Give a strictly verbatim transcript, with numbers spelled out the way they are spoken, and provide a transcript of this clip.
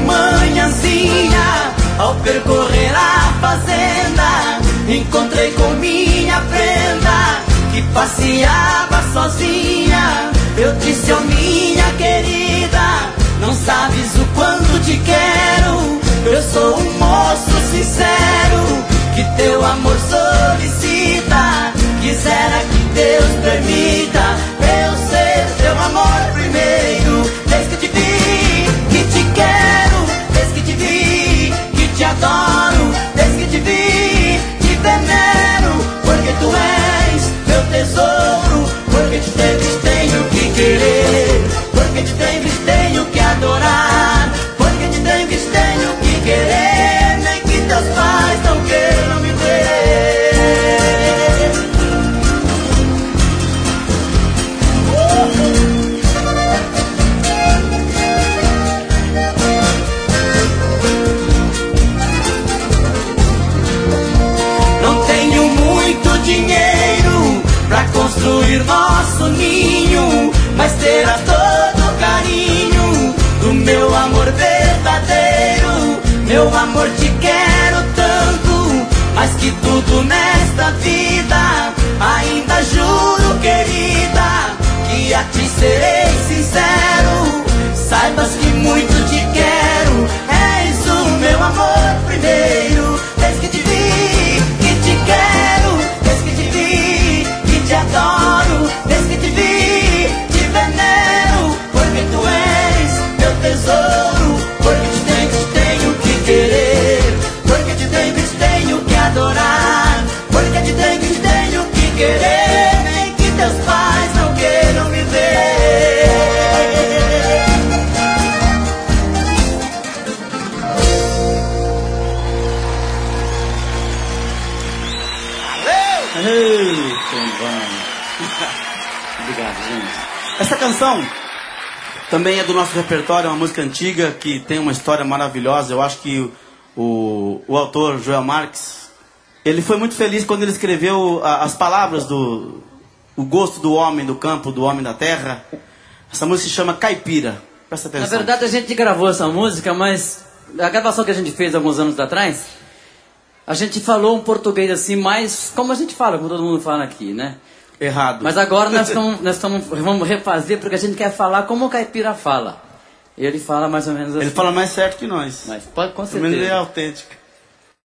manhãzinha, ao percorrer a fazenda, encontrei com minha prenda que passeava sozinha. Eu disse, ó minha querida, não sabes o quanto te quero. Eu sou um moço sincero que teu amor solicita. Quisera que Deus permita eu ser teu amor primeiro. Desde que te vi, que te quero. Desde que te vi, que te adoro. Desde que te vi, te venero. Porque tu és meu tesouro. Porque te tens, tenho que querer. Porque te tens, tenho que adorar. Porque te tens, tenho que querer. Nem que teus pais não queiram me ver. Dinheiro pra construir nosso ninho, mas terá todo o carinho do meu amor verdadeiro. Meu amor, te quero tanto, mais que tudo nesta vida. Ainda juro, querida, que a ti serei sincero. Saibas que muito te quero, és o meu amor primeiro. Desde que te vi, que te quero. Te adoro, desde que te vi, te venero. Porque tu és meu tesouro. Porque te tenho, te tenho que querer. Porque te tenho, te tenho que adorar. Porque te tenho, te tenho que querer. Nem que teus pais não queiram me ver. Valeu! Obrigado, gente. Essa canção também é do nosso repertório, é uma música antiga que tem uma história maravilhosa. Eu acho que o, o autor, Joel Marques, ele foi muito feliz quando ele escreveu a, as palavras do o gosto do homem do campo, do homem da terra. Essa música se chama Caipira. Presta atenção. Na verdade, a gente gravou essa música, mas a gravação que a gente fez alguns anos atrás, a gente falou um português assim, mais como a gente fala, como todo mundo fala aqui, né? Errado. Mas agora nós, estamos, nós estamos, vamos refazer porque a gente quer falar como o caipira fala. Ele fala mais ou menos assim. Ele fala mais certo que nós. Mas pode, com certeza. Pelo menos ele é autêntico.